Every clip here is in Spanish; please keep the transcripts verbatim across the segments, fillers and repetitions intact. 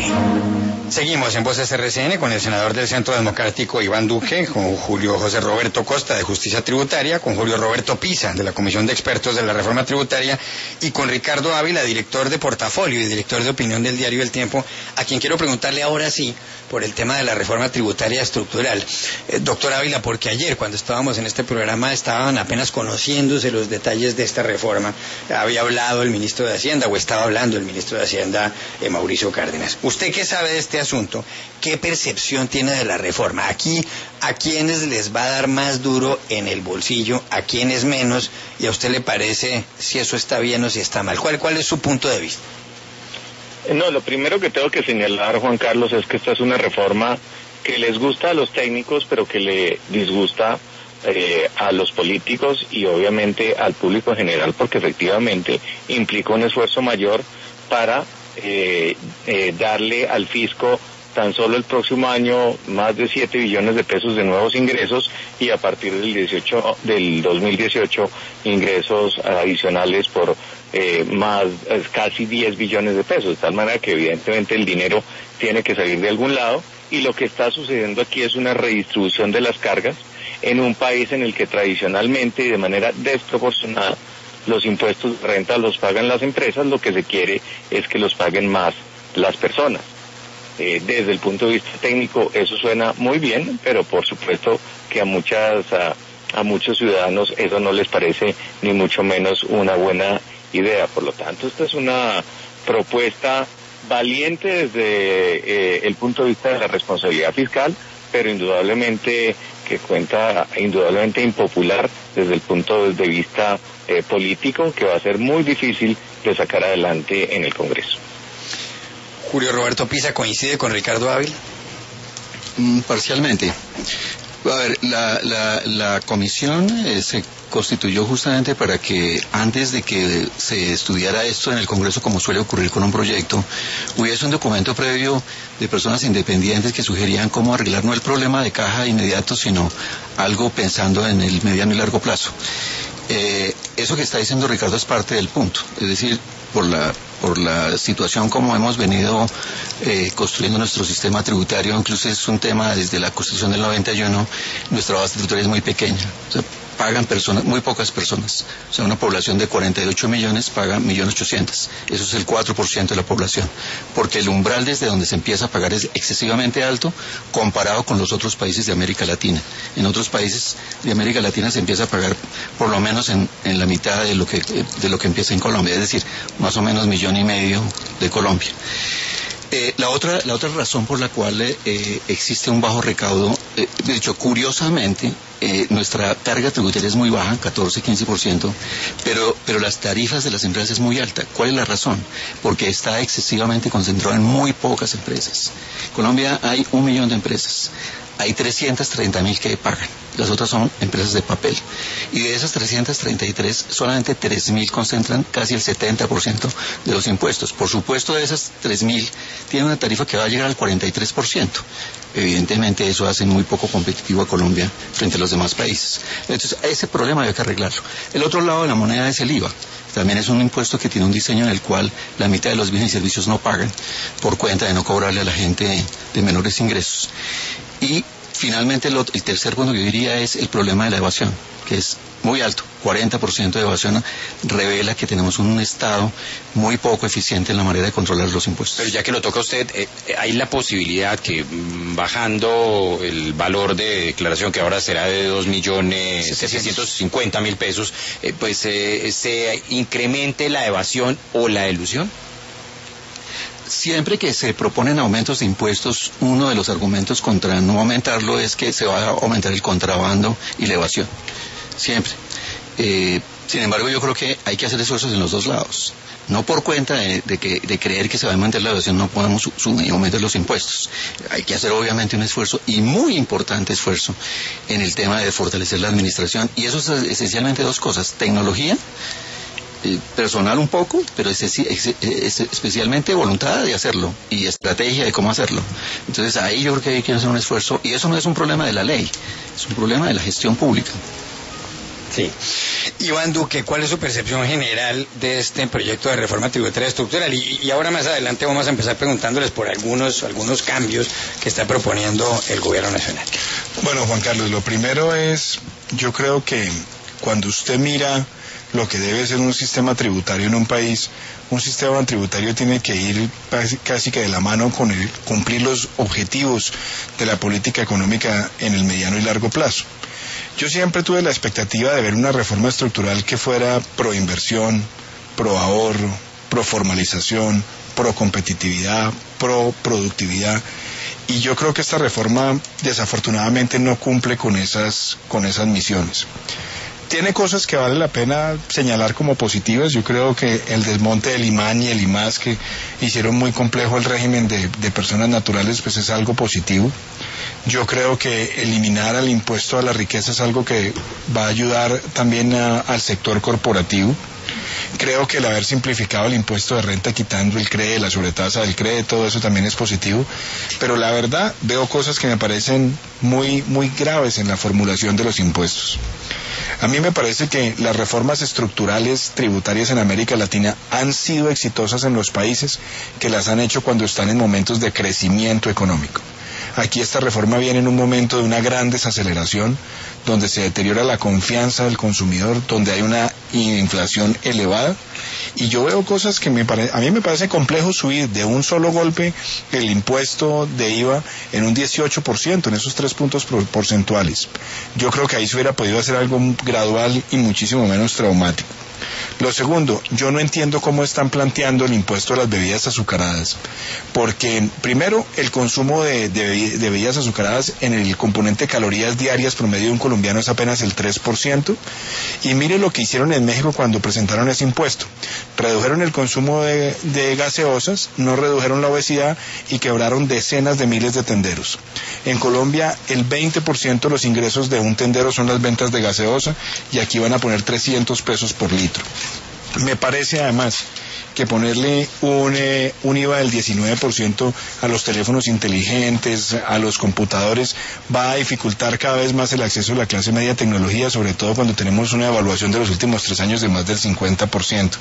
Seguimos en Voces R C N con el senador del Centro Democrático Iván Duque, con Julio José Roberto Costa de Justicia Tributaria, con Julio Roberto Pisa de la Comisión de Expertos de la Reforma Tributaria y con Ricardo Ávila, director de Portafolio y director de Opinión del diario El Tiempo, a quien quiero preguntarle ahora sí por el tema de la reforma tributaria estructural. Eh, doctor Ávila, porque ayer cuando estábamos en este programa estaban apenas conociéndose los detalles de esta reforma. Había hablado el ministro de Hacienda, o estaba hablando el ministro de Hacienda, eh, Mauricio Cárdenas. ¿Usted qué sabe de este asunto? ¿Qué percepción tiene de la reforma? Aquí, ¿a quiénes les va a dar más duro en el bolsillo? ¿A quiénes menos? ¿Y a usted le parece si eso está bien o si está mal? ¿Cuál, cuál es su punto de vista? No, lo primero que tengo que señalar, Juan Carlos, es que esta es una reforma que les gusta a los técnicos, pero que le disgusta eh, a los políticos y obviamente al público en general, porque efectivamente implica un esfuerzo mayor para eh, eh, darle al fisco tan solo el próximo año más de siete billones de pesos de nuevos ingresos y a partir del dieciocho del dos mil dieciocho ingresos adicionales por eh, más eh, casi diez billones de pesos, de tal manera que evidentemente el dinero tiene que salir de algún lado y lo que está sucediendo aquí es una redistribución de las cargas en un país en el que tradicionalmente y de manera desproporcionada los impuestos de renta los pagan las empresas, lo que se quiere es que los paguen más las personas. Eh, desde el punto de vista técnico eso suena muy bien, pero por supuesto que a muchas a, a muchos ciudadanos eso no les parece ni mucho menos una buena idea. Por lo tanto, esta es una propuesta valiente desde eh, el punto de vista de la responsabilidad fiscal, pero indudablemente que cuenta, indudablemente impopular desde el punto de vista eh, político, que va a ser muy difícil de sacar adelante en el Congreso. Julio Roberto Pisa, ¿coincide con Ricardo Ávila? Mm, parcialmente. A ver, la, la, la comisión eh, se constituyó justamente para que antes de que se estudiara esto en el Congreso, como suele ocurrir con un proyecto, hubiese un documento previo de personas independientes que sugerían cómo arreglar no el problema de caja inmediato, sino algo pensando en el mediano y largo plazo. Eh, eso que está diciendo Ricardo es parte del punto, es decir, por la por la situación como hemos venido eh, construyendo nuestro sistema tributario, incluso es un tema desde la Constitución del noventa y uno, nuestra base tributaria es muy pequeña, o sea, pagan personas, muy pocas personas, o sea, una población de cuarenta y ocho millones paga un millón ochocientos mil, eso es el cuatro por ciento de la población, porque el umbral desde donde se empieza a pagar es excesivamente alto comparado con los otros países de América Latina. En otros países de América Latina se empieza a pagar por lo menos en, en la mitad de lo que de lo que empieza en Colombia, es decir, más o menos millón y medio de Colombia. Eh, la otra la otra razón por la cual eh, existe un bajo recaudo, eh, de hecho, curiosamente, eh, nuestra carga tributaria es muy baja, catorce a quince por ciento, pero, pero las tarifas de las empresas es muy alta. ¿Cuál es la razón? Porque está excesivamente concentrado en muy pocas empresas. En Colombia hay un millón de empresas. Hay trescientas treinta mil que pagan, las otras son empresas de papel. Y de esas trescientas treinta y tres, solamente tres mil concentran casi el setenta por ciento de los impuestos. Por supuesto, de esas tres mil, tiene una tarifa que va a llegar al cuarenta y tres por ciento. Evidentemente, eso hace muy poco competitivo a Colombia frente a los demás países. Entonces, ese problema hay que arreglarlo. El otro lado de la moneda es el I V A. También es un impuesto que tiene un diseño en el cual la mitad de los bienes y servicios no pagan por cuenta de no cobrarle a la gente de menores ingresos. Y finalmente el, otro, el tercer punto que yo diría es el problema de la evasión, que es muy alto. cuarenta por ciento de evasión revela que tenemos un Estado muy poco eficiente en la manera de controlar los impuestos. Pero ya que lo toca usted, eh, hay la posibilidad que mm, bajando el valor de declaración, que ahora será de dos millones setecientos cincuenta mil pesos, eh, pues eh, se incremente la evasión o la elusión. Siempre que se proponen aumentos de impuestos, uno de los argumentos contra no aumentarlo es que se va a aumentar el contrabando y la evasión. Siempre. Eh, sin embargo, yo creo que hay que hacer esfuerzos en los dos lados. No por cuenta de, de, que, de creer que se va a aumentar la evasión, no podemos su, su, aumentar los impuestos. Hay que hacer obviamente un esfuerzo, y muy importante esfuerzo, en el tema de fortalecer la administración. Y eso es esencialmente dos cosas: tecnología, Eh, personal un poco, pero es, es, es especialmente voluntad de hacerlo y estrategia de cómo hacerlo. Entonces ahí yo creo que hay que hacer un esfuerzo, y eso no es un problema de la ley, es un problema de la gestión pública. Sí. Iván Duque, ¿cuál es su percepción general de este proyecto de reforma tributaria estructural? Y, y ahora más adelante vamos a empezar preguntándoles por algunos, algunos cambios que está proponiendo el gobierno nacional. Bueno, Juan Carlos, lo primero es, yo creo que cuando usted mira lo que debe ser un sistema tributario en un país, un sistema tributario tiene que ir casi que de la mano con el cumplir los objetivos de la política económica en el mediano y largo plazo. Yo siempre tuve la expectativa de ver una reforma estructural que fuera pro inversión, pro ahorro, pro formalización, pro competitividad, pro productividad, y yo creo que esta reforma desafortunadamente no cumple con esas, con esas misiones. Tiene cosas que vale la pena señalar como positivas. Yo creo que el desmonte del IMAN y el IMAS, que hicieron muy complejo el régimen de, de personas naturales, pues es algo positivo. Yo creo que eliminar el impuesto a la riqueza es algo que va a ayudar también a, al sector corporativo. Creo que el haber simplificado el impuesto de renta quitando el C R E, la sobretasa del C R E, todo eso también es positivo, pero la verdad veo cosas que me parecen muy, muy graves en la formulación de los impuestos. A mí me parece que las reformas estructurales tributarias en América Latina han sido exitosas en los países que las han hecho cuando están en momentos de crecimiento económico. Aquí esta reforma viene en un momento de una gran desaceleración, donde se deteriora la confianza del consumidor, donde hay una inflación elevada, y yo veo cosas que me pare... a mí me parece complejo subir de un solo golpe el impuesto de I V A en un dieciocho por ciento, en esos tres puntos porcentuales. Yo creo que ahí se hubiera podido hacer algo gradual y muchísimo menos traumático. Lo segundo, yo no entiendo cómo están planteando el impuesto a las bebidas azucaradas, porque primero el consumo de, de, de bebidas azucaradas en el componente de calorías diarias promedio de un colombiano es apenas el tres por ciento, y mire lo que hicieron en México cuando presentaron ese impuesto. Redujeron el consumo de, de gaseosas, no redujeron la obesidad y quebraron decenas de miles de tenderos. En Colombia el veinte por ciento de los ingresos de un tendero son las ventas de gaseosa, y aquí van a poner trescientos pesos por litro. Me parece además que ponerle un, eh, un I V A del diecinueve por ciento a los teléfonos inteligentes, a los computadores, va a dificultar cada vez más el acceso de la clase media a tecnología, sobre todo cuando tenemos una evaluación de los últimos tres años de más del cincuenta por ciento.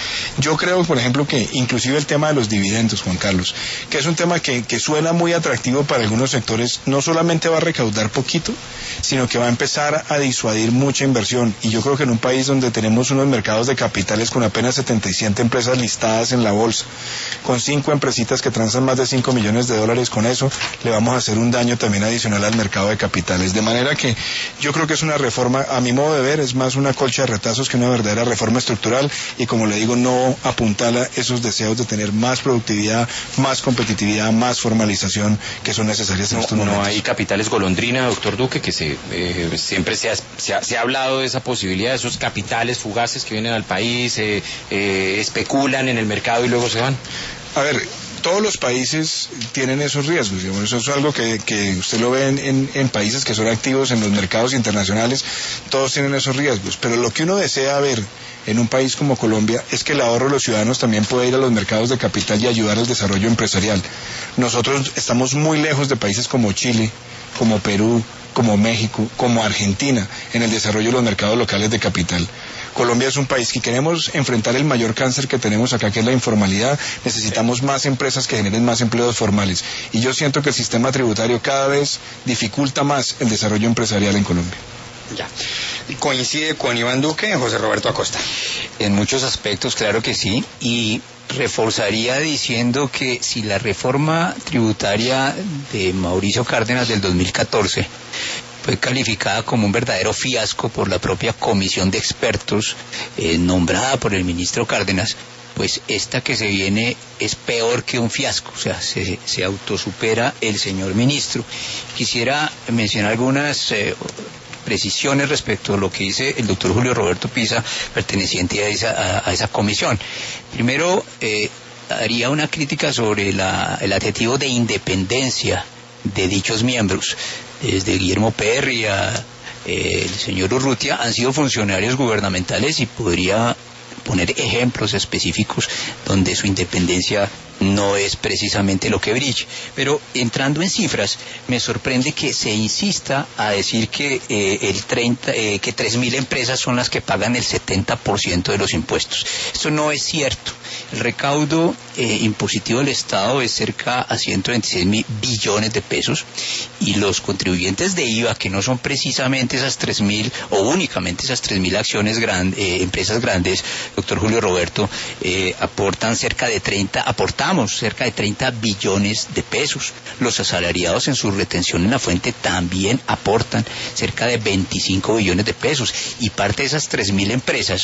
Yo creo, por ejemplo, que inclusive el tema de los dividendos, Juan Carlos, que es un tema que, que suena muy atractivo para algunos sectores, no solamente va a recaudar poquito, sino que va a empezar a disuadir mucha inversión, y yo creo que en un país donde tenemos unos mercados de capitales con apenas setenta y siete empresas listadas en la bolsa, con cinco empresitas que transan más de cinco millones de dólares, con eso le vamos a hacer un daño también adicional al mercado de capitales, de manera que yo creo que es una reforma, a mi modo de ver, es más una colcha de retazos que una verdadera reforma estructural, y como le digo, no apuntala esos deseos de tener más productividad, más competitividad, más formalización que son necesarias en no, estos momentos. No hay capitales golondrina, doctor Duque, que se eh, siempre se ha, se, ha, se ha hablado de esa posibilidad, de esos capitales fugaces que vienen al país, eh, eh, especulan en el mercado y luego se van. A ver, todos los países tienen esos riesgos, digamos, eso es algo que, que usted lo ve en, en, en países que son activos en los mercados internacionales, todos tienen esos riesgos, pero lo que uno desea ver en un país como Colombia es que el ahorro de los ciudadanos también pueda ir a los mercados de capital y ayudar al desarrollo empresarial. Nosotros estamos muy lejos de países como Chile, como Perú, como México, como Argentina, en el desarrollo de los mercados locales de capital. Colombia es un país que queremos enfrentar el mayor cáncer que tenemos acá, que es la informalidad. Necesitamos más empresas que generen más empleos formales. Y yo siento que el sistema tributario cada vez dificulta más el desarrollo empresarial en Colombia. Ya. ¿Coincide con Iván Duque, José Roberto Acosta? En muchos aspectos, claro que sí, y reforzaría diciendo que si la reforma tributaria de Mauricio Cárdenas del dos mil catorce fue calificada como un verdadero fiasco por la propia comisión de expertos eh, nombrada por el ministro Cárdenas, pues esta que se viene es peor que un fiasco, o sea, se, se autosupera el señor ministro. Quisiera mencionar algunas eh, precisiones respecto a lo que dice el doctor Julio Roberto Pisa, perteneciente a esa, a, a esa comisión. Primero, eh, haría una crítica sobre la, el adjetivo de independencia de dichos miembros. Desde Guillermo Perry a eh, el señor Urrutia han sido funcionarios gubernamentales, y podría poner ejemplos específicos donde su independencia no es precisamente lo que brille. Pero entrando en cifras, me sorprende que se insista a decir que eh, el treinta, eh, que tres mil empresas son las que pagan el setenta por ciento de los impuestos. Esto no es cierto. El recaudo eh, impositivo del Estado es cerca a ciento veintiséis mil billones de pesos, y los contribuyentes de I V A, que no son precisamente esas tres mil o únicamente esas tres mil acciones grandes, eh, empresas grandes, doctor Julio Roberto, eh, aportan cerca de treinta, aportamos cerca de treinta billones de pesos. Los asalariados en su retención en la fuente también aportan cerca de veinticinco billones de pesos, y parte de esas tres mil empresas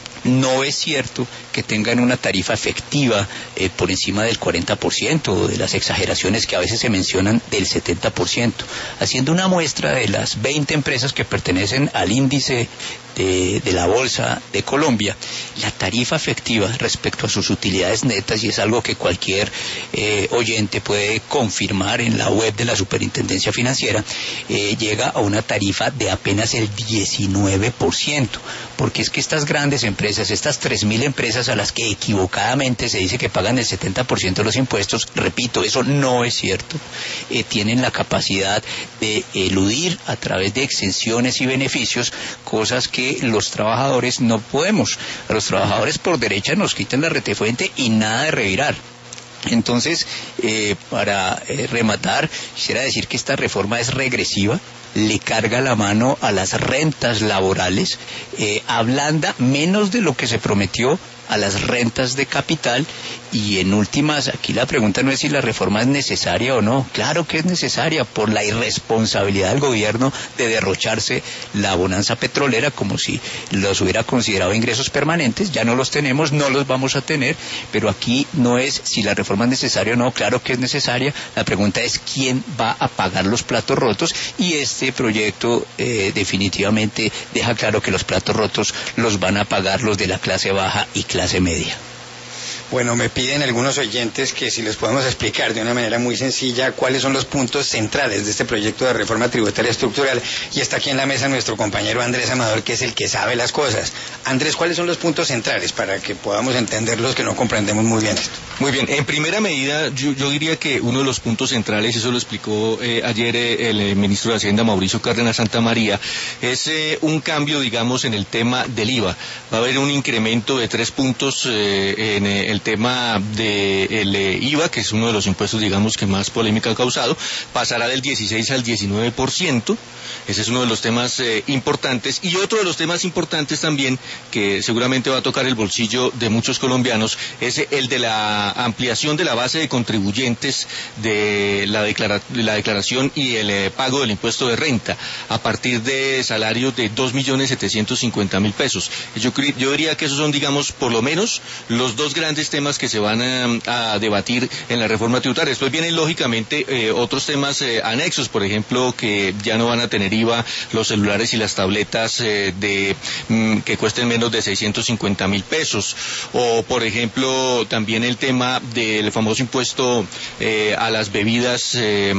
no es cierto que tengan una tarifa efectiva eh, por encima del cuarenta por ciento, o de las exageraciones que a veces se mencionan del setenta por ciento. Haciendo una muestra de las veinte empresas que pertenecen al índice de, de la Bolsa de Colombia, la tarifa efectiva respecto a sus utilidades netas, y es algo que cualquier eh, oyente puede confirmar en la web de la Superintendencia Financiera, eh, llega a una tarifa de apenas el diecinueve por ciento, porque es que estas grandes empresas, estas tres mil empresas a las que equivocadamente se dice que pagan el setenta por ciento de los impuestos, repito, eso no es cierto, eh, tienen la capacidad de eludir a través de exenciones y beneficios cosas que los trabajadores no podemos. A los trabajadores por derecha nos quitan la retefuente y nada de revirar. Entonces, eh, para eh, rematar, quisiera decir que esta reforma es regresiva, le carga la mano a las rentas laborales, eh, ablanda menos de lo que se prometió a las rentas de capital, y en últimas, aquí la pregunta no es si la reforma es necesaria o no. Claro que es necesaria por la irresponsabilidad del gobierno de derrocharse la bonanza petrolera como si los hubiera considerado ingresos permanentes. Ya no los tenemos, no los vamos a tener, pero aquí no es si la reforma es necesaria o no. Claro que es necesaria. La pregunta es quién va a pagar los platos rotos, y este proyecto eh, definitivamente deja claro que los platos rotos los van a pagar los de la clase baja y clase media. Bueno, me piden algunos oyentes que si les podemos explicar de una manera muy sencilla cuáles son los puntos centrales de este proyecto de reforma tributaria estructural, y está aquí en la mesa nuestro compañero Andrés Amador, que es el que sabe las cosas. Andrés, ¿cuáles son los puntos centrales para que podamos entender los que no comprendemos muy bien esto? Muy bien, en primera medida yo, yo diría que uno de los puntos centrales, eso lo explicó eh, ayer eh, el eh, ministro de Hacienda Mauricio Cárdenas Santamaría, es eh, un cambio, digamos, en el tema del I V A. Va a haber un incremento de tres puntos eh, en eh, el tema del eh, I V A, que es uno de los impuestos, digamos, que más polémica ha causado. Pasará del dieciséis al diecinueve por ciento. Ese es uno de los temas eh, importantes. Y otro de los temas importantes también, que seguramente va a tocar el bolsillo de muchos colombianos, es el de la ampliación de la base de contribuyentes de la, declara de la declaración y el eh, pago del impuesto de renta, a partir de salarios de dos millones setecientos cincuenta mil pesos. Yo, yo diría que esos son, digamos, por lo menos los dos grandes temas que se van a, a debatir en la reforma tributaria. Después vienen, lógicamente, eh, otros temas eh, anexos, por ejemplo, que ya no van a tener I V A los celulares y las tabletas eh, de mm, que cuesten menos de seiscientos cincuenta mil pesos, o por ejemplo también el tema del famoso impuesto eh, a las bebidas eh,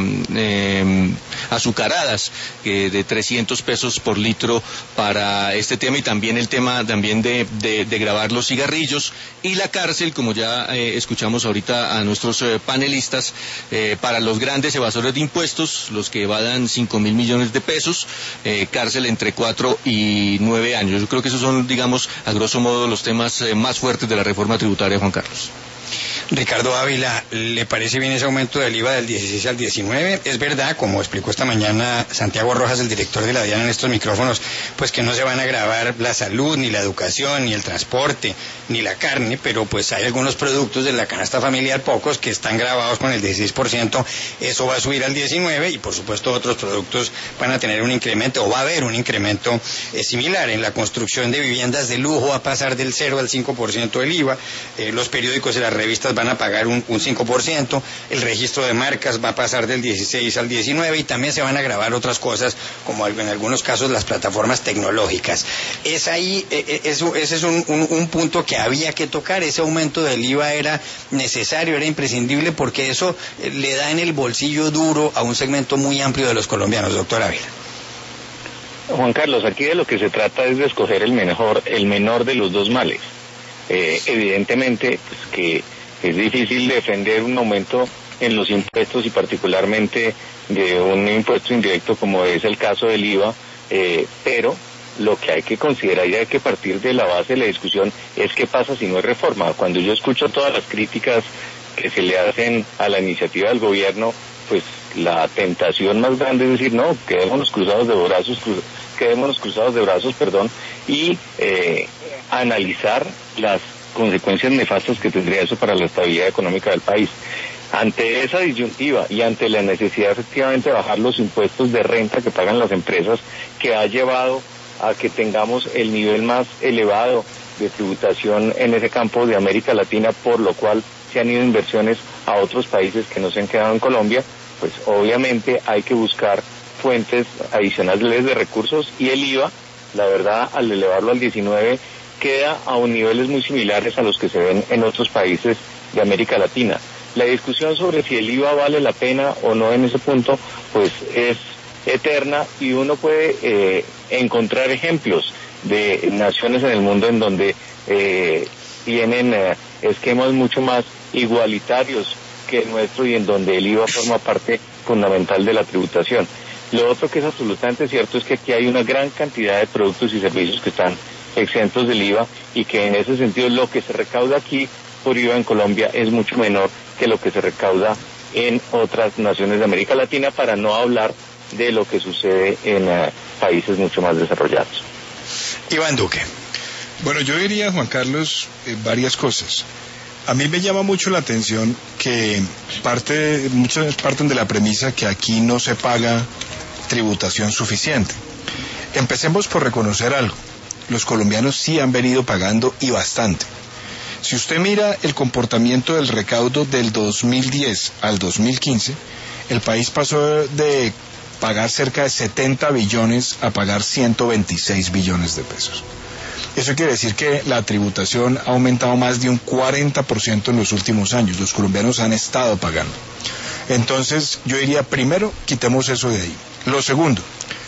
eh, azucaradas, eh, de trescientos pesos por litro para este tema, y también el tema también de, de, de gravar los cigarrillos, y la cárcel, como ya eh, escuchamos ahorita a nuestros eh, panelistas, eh, para los grandes evasores de impuestos, los que evadan cinco mil millones de pesos, eh, cárcel entre cuatro y nueve años. Yo creo que esos son, digamos, a grosso modo, los temas eh, más fuertes de la reforma tributaria, Juan Carlos. Ricardo Ávila, ¿le parece bien ese aumento del I V A del dieciséis al diecinueve? Es verdad, como explicó esta mañana Santiago Rojas, el director de la DIAN, en estos micrófonos, pues que no se van a gravar la salud, ni la educación, ni el transporte, ni la carne, pero pues hay algunos productos de la canasta familiar, pocos, que están grabados con el dieciséis por ciento, eso va a subir al diecinueve, y por supuesto otros productos van a tener un incremento, o va a haber un incremento eh, similar. En la construcción de viviendas de lujo va a pasar del cero al cinco por ciento del I V A, eh, los periódicos y las revistas van a pagar un, un cinco por ciento, el registro de marcas va a pasar del dieciséis al diecinueve, y también se van a grabar otras cosas, como en algunos casos las plataformas tecnológicas. Es ahí, eh, eso, ese es un, un, un punto que había que tocar. Ese aumento del I V A era necesario, era imprescindible, porque eso eh, le da en el bolsillo duro a un segmento muy amplio de los colombianos, doctor Ávila. Juan Carlos, aquí de lo que se trata es de escoger el mejor, el menor de los dos males. Eh, evidentemente, pues, que es difícil defender un aumento en los impuestos y particularmente de un impuesto indirecto como es el caso del I V A, eh, pero lo que hay que considerar y hay que partir de la base de la discusión es qué pasa si no hay reforma. Cuando yo escucho todas las críticas que se le hacen a la iniciativa del gobierno, pues la tentación más grande es decir, no, quedémonos cruzados de brazos, cru quedémonos cruzados de brazos, perdón, y eh, analizar las consecuencias nefastas que tendría eso para la estabilidad económica del país. Ante esa disyuntiva y ante la necesidad efectivamente de bajar los impuestos de renta que pagan las empresas, que ha llevado a que tengamos el nivel más elevado de tributación en ese campo de América Latina, por lo cual se han ido inversiones a otros países que no se han quedado en Colombia, pues obviamente hay que buscar fuentes adicionales de recursos, y el I V A, la verdad, al elevarlo al diecinueve, queda a un niveles muy similares a los que se ven en otros países de América Latina. La discusión sobre si el I V A vale la pena o no en ese punto, pues es eterna, y uno puede eh, encontrar ejemplos de naciones en el mundo en donde eh, tienen eh, esquemas mucho más igualitarios que el nuestro y en donde el I V A forma parte fundamental de la tributación. Lo otro que es absolutamente cierto es que aquí hay una gran cantidad de productos y servicios que están exentos del I V A, y que en ese sentido lo que se recauda aquí por I V A en Colombia es mucho menor que lo que se recauda en otras naciones de América Latina, para no hablar de lo que sucede en uh, países mucho más desarrollados. Iván Duque. Bueno, yo diría, Juan Carlos, eh, varias cosas. A mí me llama mucho la atención que parte, muchos parten de la premisa que aquí no se paga tributación suficiente. Empecemos por reconocer algo. Los colombianos sí han venido pagando, y bastante. Si usted mira el comportamiento del recaudo del dos mil diez al dos mil quince, el país pasó de pagar cerca de setenta billones a pagar ciento veintiséis billones de pesos. Eso quiere decir que la tributación ha aumentado más de un cuarenta por ciento en los últimos años. Los colombianos han estado pagando. Entonces, yo diría, primero, quitemos eso de ahí. Lo segundo,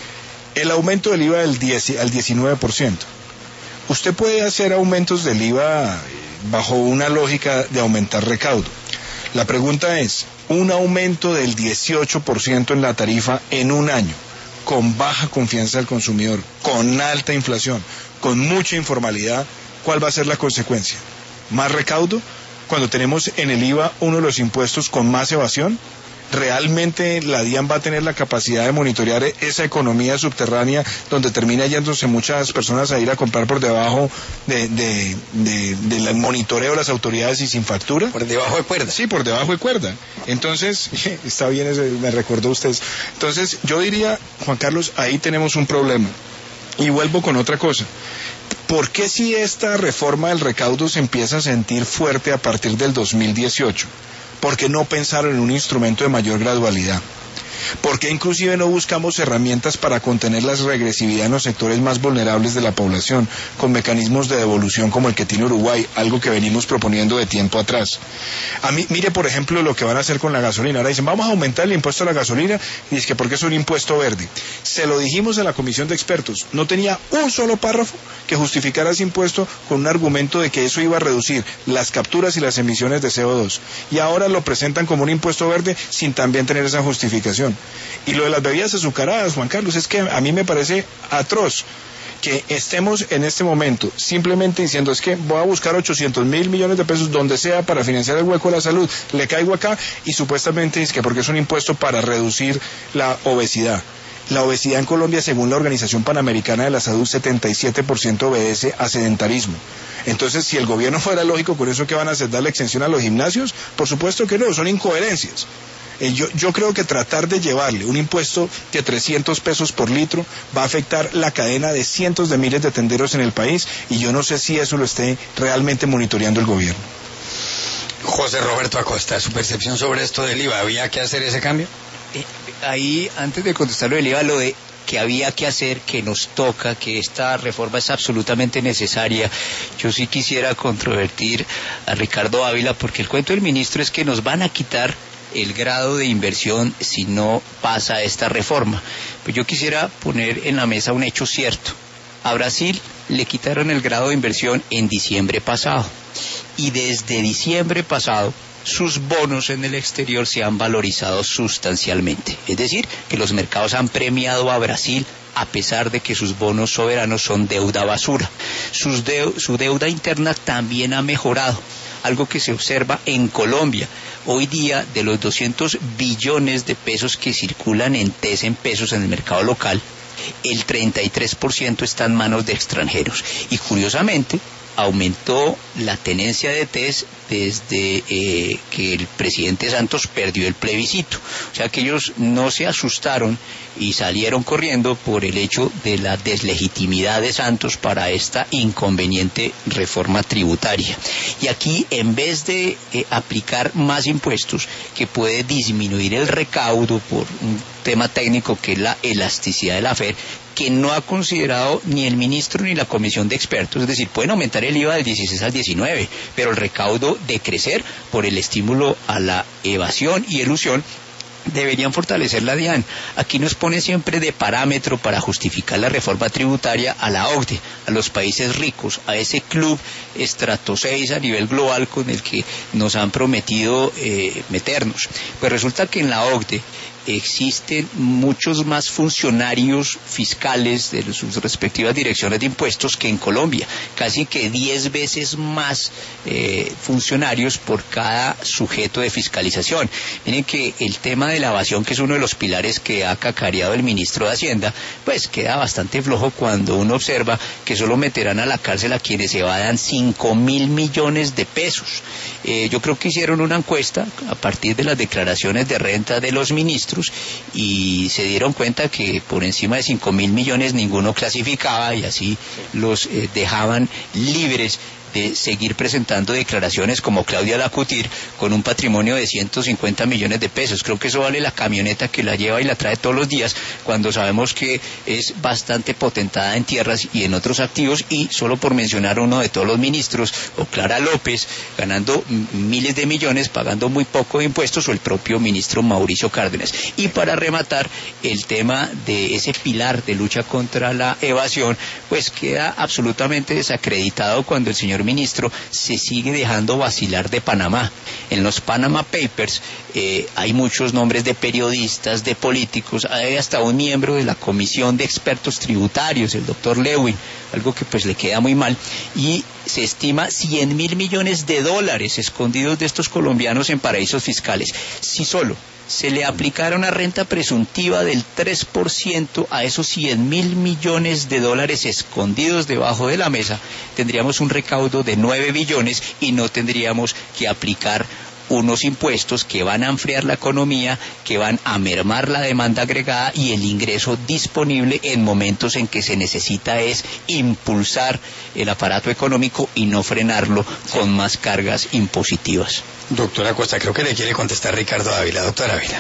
el aumento del I V A del diez al diecinueve por ciento. Usted puede hacer aumentos del I V A bajo una lógica de aumentar recaudo. La pregunta es, un aumento del dieciocho por ciento en la tarifa en un año, con baja confianza del consumidor, con alta inflación, con mucha informalidad, ¿cuál va a ser la consecuencia? ¿Más recaudo? Cuando tenemos en el I V A uno de los impuestos con más evasión, ¿realmente la DIAN va a tener la capacidad de monitorear esa economía subterránea donde termina yéndose muchas personas a ir a comprar por debajo de, de, de, del monitoreo de las autoridades y sin factura? Por debajo de cuerda. Sí, por debajo de cuerda. Entonces, está bien, me recordó usted. Entonces, yo diría, Juan Carlos, ahí tenemos un problema. Y vuelvo con otra cosa. ¿Por qué si esta reforma del recaudo se empieza a sentir fuerte a partir del dos mil dieciocho? ¿Por qué no pensaron en un instrumento de mayor gradualidad? ¿Por qué inclusive no buscamos herramientas para contener la regresividad en los sectores más vulnerables de la población, con mecanismos de devolución como el que tiene Uruguay, algo que venimos proponiendo de tiempo atrás? A mí, mire por ejemplo lo que van a hacer con la gasolina. Ahora dicen, vamos a aumentar el impuesto a la gasolina, y es que porque es un impuesto verde. Se lo dijimos a la comisión de expertos, no tenía un solo párrafo que justificara ese impuesto con un argumento de que eso iba a reducir las capturas y las emisiones de C O dos. Y ahora lo presentan como un impuesto verde sin también tener esa justificación. Y lo de las bebidas azucaradas, Juan Carlos, es que a mí me parece atroz que estemos en este momento simplemente diciendo, es que voy a buscar ochocientos mil millones de pesos donde sea para financiar el hueco de la salud, le caigo acá, y supuestamente es que porque es un impuesto para reducir la obesidad. La obesidad en Colombia, según la Organización Panamericana de la Salud, setenta y siete por ciento obedece a sedentarismo. Entonces, si el gobierno fuera lógico con eso, ¿qué van a hacer? ¿Darle exención a los gimnasios? Por supuesto que no, son incoherencias. Eh, yo, yo creo que tratar de llevarle un impuesto de trescientos pesos por litro va a afectar la cadena de cientos de miles de tenderos en el país, y yo no sé si eso lo esté realmente monitoreando el gobierno. José Roberto Acosta, ¿su percepción sobre esto del I V A? ¿Había que hacer ese cambio? Eh, ahí, antes de contestar lo del I V A, lo de que había que hacer, que nos toca, que esta reforma es absolutamente necesaria. Yo sí quisiera controvertir a Ricardo Ávila, porque el cuento del ministro es que nos van a quitar el grado de inversión si no pasa esta reforma. Pues yo quisiera poner en la mesa un hecho cierto. A Brasil le quitaron el grado de inversión en diciembre pasado. y desde diciembre pasado sus bonos en el exterior se han valorizado sustancialmente. Es decir, que los mercados han premiado a Brasil a pesar de que sus bonos soberanos son deuda basura. Sus deu- su deuda interna también ha mejorado, algo que se observa en Colombia. Hoy día, de los doscientos billones de pesos que circulan en T E S en pesos en el mercado local, el treinta y tres por ciento está en manos de extranjeros. Y curiosamente, aumentó la tenencia de T E S desde eh, que el presidente Santos perdió el plebiscito. O sea que ellos no se asustaron y salieron corriendo por el hecho de la deslegitimidad de Santos para esta inconveniente reforma tributaria. Y aquí, en vez de eh, aplicar más impuestos, que puede disminuir el recaudo por un tema técnico que es la elasticidad de la F E D, que no ha considerado ni el ministro ni la comisión de expertos, es decir, pueden aumentar el I V A del dieciséis al diecinueve, pero el recaudo de crecer por el estímulo a la evasión y elusión, deberían fortalecer la DIAN. Aquí nos pone siempre de parámetro para justificar la reforma tributaria a la O C D E, a los países ricos, a ese club estrato seis a nivel global con el que nos han prometido eh, meternos. Pues resulta que en la O C D E existen muchos más funcionarios fiscales de sus respectivas direcciones de impuestos que en Colombia, casi que diez veces más eh, funcionarios por cada sujeto de fiscalización. Miren que el tema de la evasión, que es uno de los pilares que ha cacareado el ministro de Hacienda, pues queda bastante flojo cuando uno observa que solo meterán a la cárcel a quienes evadan cinco mil millones de pesos. Eh, yo creo que hicieron una encuesta a partir de las declaraciones de renta de los ministros y se dieron cuenta que por encima de cinco mil millones ninguno clasificaba, y así los eh, dejaban libres de seguir presentando declaraciones como Claudia Lacutir con un patrimonio de ciento cincuenta millones de pesos. Creo que eso vale la camioneta que la lleva y la trae todos los días, cuando sabemos que es bastante potentada en tierras y en otros activos. Y solo por mencionar uno de todos los ministros, o Clara López ganando miles de millones, pagando muy poco de impuestos, o el propio ministro Mauricio Cárdenas. Y para rematar, el tema de ese pilar de lucha contra la evasión, pues queda absolutamente desacreditado cuando el señor ministro se sigue dejando vacilar de Panamá. En los Panama Papers eh, hay muchos nombres de periodistas, de políticos, hay hasta un miembro de la comisión de expertos tributarios, el doctor Lewin, algo que pues le queda muy mal, y se estima cien mil millones de dólares escondidos de estos colombianos en paraísos fiscales. Si solo se le aplicara una renta presuntiva del tres por ciento a esos cien mil millones de dólares escondidos debajo de la mesa, tendríamos un recaudo de nueve billones y no tendríamos que aplicar unos impuestos que van a enfriar la economía, que van a mermar la demanda agregada y el ingreso disponible en momentos en que se necesita es impulsar el aparato económico y no frenarlo con más cargas impositivas. Doctora Costa, creo que le quiere contestar Ricardo Ávila. Doctora Ávila.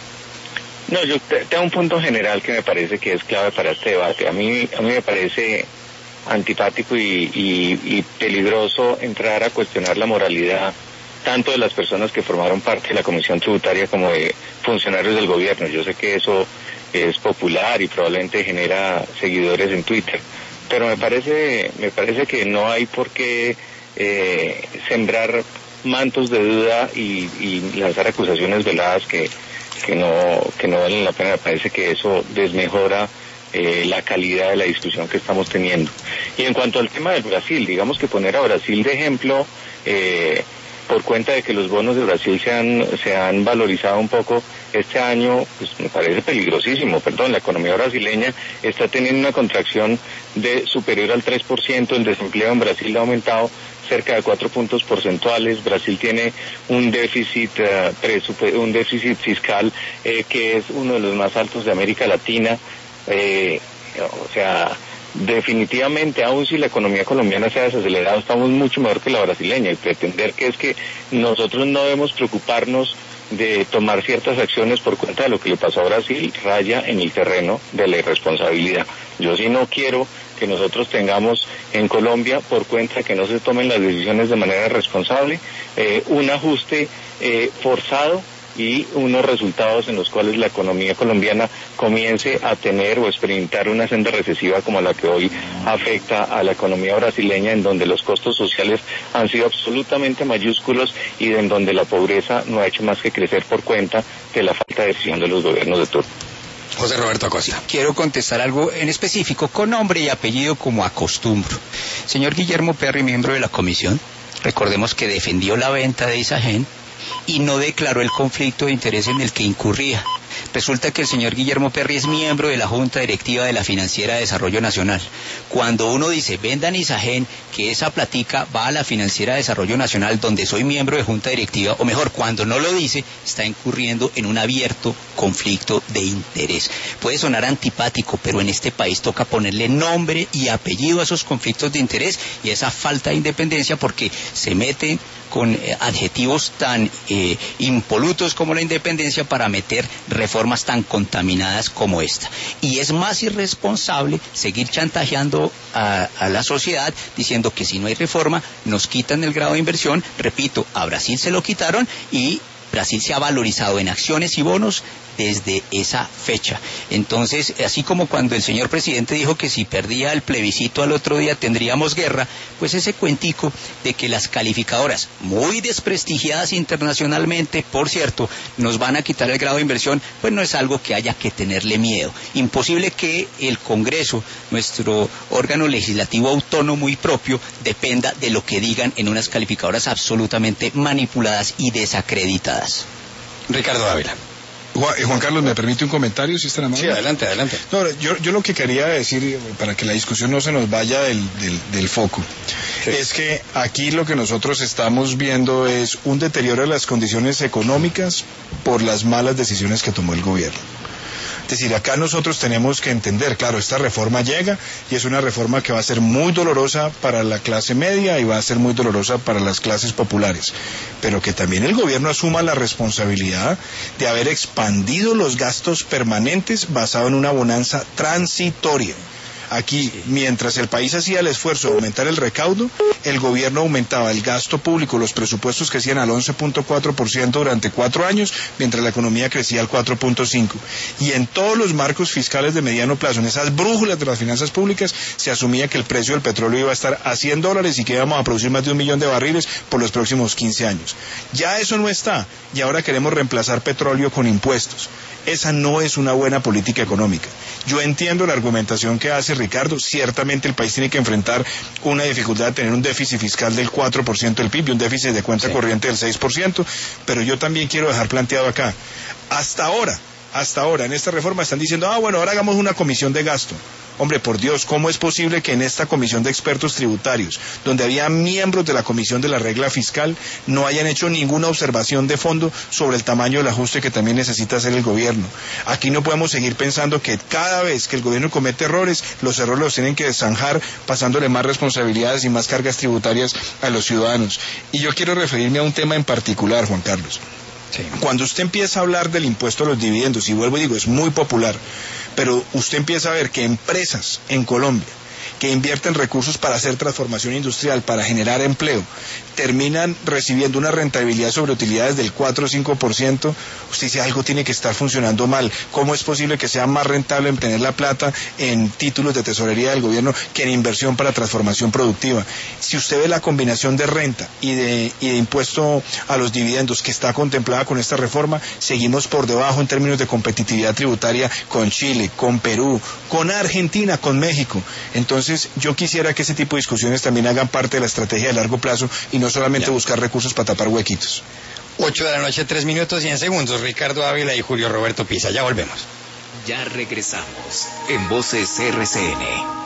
No, yo te- tengo un punto general que me parece que es clave para este debate. A mí, a mí me parece antipático y, y, y peligroso entrar a cuestionar la moralidad tanto de las personas que formaron parte de la Comisión Tributaria como de funcionarios del gobierno. Yo sé que eso es popular y probablemente genera seguidores en Twitter, pero me parece, me parece que no hay por qué eh, sembrar mantos de duda y, y lanzar acusaciones veladas que, que no, que no valen la pena. Me parece que eso desmejora eh, la calidad de la discusión que estamos teniendo. Y en cuanto al tema del Brasil, digamos que poner a Brasil de ejemplo, eh, por cuenta de que los bonos de Brasil se han, se han valorizado un poco este año, pues me parece peligrosísimo. Perdón, la economía brasileña está teniendo una contracción de superior al tres por ciento, el desempleo en Brasil ha aumentado cerca de cuatro puntos porcentuales, Brasil tiene un déficit, uh, presupu- un déficit fiscal eh, que es uno de los más altos de América Latina, eh, o sea... definitivamente, aun si la economía colombiana se ha desacelerado, estamos mucho mejor que la brasileña, y pretender que es que nosotros no debemos preocuparnos de tomar ciertas acciones por cuenta de lo que le pasó a Brasil raya en el terreno de la irresponsabilidad. Yo sí no quiero que nosotros tengamos en Colombia, por cuenta de que no se tomen las decisiones de manera responsable, eh, un ajuste eh, forzado y unos resultados en los cuales la economía colombiana comience a tener o experimentar una senda recesiva como la que hoy afecta a la economía brasileña, en donde los costos sociales han sido absolutamente mayúsculos y en donde la pobreza no ha hecho más que crecer por cuenta de la falta de decisión de los gobiernos de turno. José Roberto Acosta. Quiero contestar algo en específico con nombre y apellido como acostumbro. Señor Guillermo Perry, miembro de la comisión, recordemos que defendió la venta de Isagen y no declaró el conflicto de interés en el que incurría. Resulta que el señor Guillermo Perry es miembro de la Junta Directiva de la Financiera de Desarrollo Nacional. Cuando uno dice, vendan Isagen, que esa platica va a la Financiera de Desarrollo Nacional, donde soy miembro de Junta Directiva, o mejor, cuando no lo dice, está incurriendo en un abierto conflicto de interés. Puede sonar antipático, pero en este país toca ponerle nombre y apellido a esos conflictos de interés y a esa falta de independencia, porque se meten con eh, adjetivos tan eh, impolutos como la independencia para meter reformas tan contaminadas como esta. Y es más irresponsable seguir chantajeando a, a la sociedad diciendo que si no hay reforma nos quitan el grado de inversión. Repito, a Brasil se lo quitaron y Brasil se ha valorizado en acciones y bonos desde esa fecha. Entonces, así como cuando el señor presidente dijo que si perdía el plebiscito al otro día tendríamos guerra, pues ese cuentico de que las calificadoras, muy desprestigiadas internacionalmente, por cierto, nos van a quitar el grado de inversión, pues no es algo que haya que tenerle miedo. Imposible que el Congreso, nuestro órgano legislativo autónomo y propio, dependa de lo que digan en unas calificadoras absolutamente manipuladas y desacreditadas. Ricardo Ávila. Juan, Juan Carlos, ¿me permite un comentario, si está amable? Sí, adelante, adelante. No, yo, yo lo que quería decir, para que la discusión no se nos vaya del, del, del foco, sí, es que aquí lo que nosotros estamos viendo es un deterioro de las condiciones económicas por las malas decisiones que tomó el gobierno. Es decir, acá nosotros tenemos que entender, claro, esta reforma llega y es una reforma que va a ser muy dolorosa para la clase media y va a ser muy dolorosa para las clases populares, pero que también el gobierno asuma la responsabilidad de haber expandido los gastos permanentes basado en una bonanza transitoria. Aquí, mientras el país hacía el esfuerzo de aumentar el recaudo, el gobierno aumentaba el gasto público, los presupuestos crecían al once punto cuatro por ciento durante cuatro años, mientras la economía crecía al cuatro punto cinco por ciento. Y en todos los marcos fiscales de mediano plazo, en esas brújulas de las finanzas públicas, se asumía que el precio del petróleo iba a estar a cien dólares y que íbamos a producir más de un millón de barriles por los próximos quince años. Ya eso no está, y ahora queremos reemplazar petróleo con impuestos. Esa no es una buena política económica. Yo entiendo la argumentación que hace Ricardo, ciertamente el país tiene que enfrentar una dificultad de tener un déficit fiscal del cuatro por ciento del P I B y un déficit de cuenta sí. corriente del seis por ciento, pero yo también quiero dejar planteado acá, hasta ahora, hasta ahora en esta reforma están diciendo, ah bueno, ahora hagamos una comisión de gasto. Hombre, por Dios, ¿cómo es posible que en esta comisión de expertos tributarios, donde había miembros de la comisión de la regla fiscal, no hayan hecho ninguna observación de fondo sobre el tamaño del ajuste que también necesita hacer el gobierno? Aquí no podemos seguir pensando que cada vez que el gobierno comete errores, los errores los tienen que zanjar pasándole más responsabilidades y más cargas tributarias a los ciudadanos. Y yo quiero referirme a un tema en particular, Juan Carlos. Sí. Cuando usted empieza a hablar del impuesto a los dividendos, y vuelvo y digo, es muy popular, pero usted empieza a ver que empresas en Colombia que invierten recursos para hacer transformación industrial, para generar empleo, terminan recibiendo una rentabilidad sobre utilidades del cuatro o cinco por ciento, usted dice, algo tiene que estar funcionando mal. ¿Cómo es posible que sea más rentable tener la plata en títulos de tesorería del gobierno que en inversión para transformación productiva? Si usted ve la combinación de renta y de, y de impuesto a los dividendos que está contemplada con esta reforma, seguimos por debajo en términos de competitividad tributaria con Chile, con Perú, con Argentina, con México. Entonces, yo quisiera que ese tipo de discusiones también hagan parte de la estrategia de largo plazo y no solamente ya. buscar recursos para tapar huequitos. Ocho de la noche, tres minutos y en segundos. Ricardo Ávila y Julio Roberto Pisa. Ya volvemos. Ya regresamos en Voces R C N.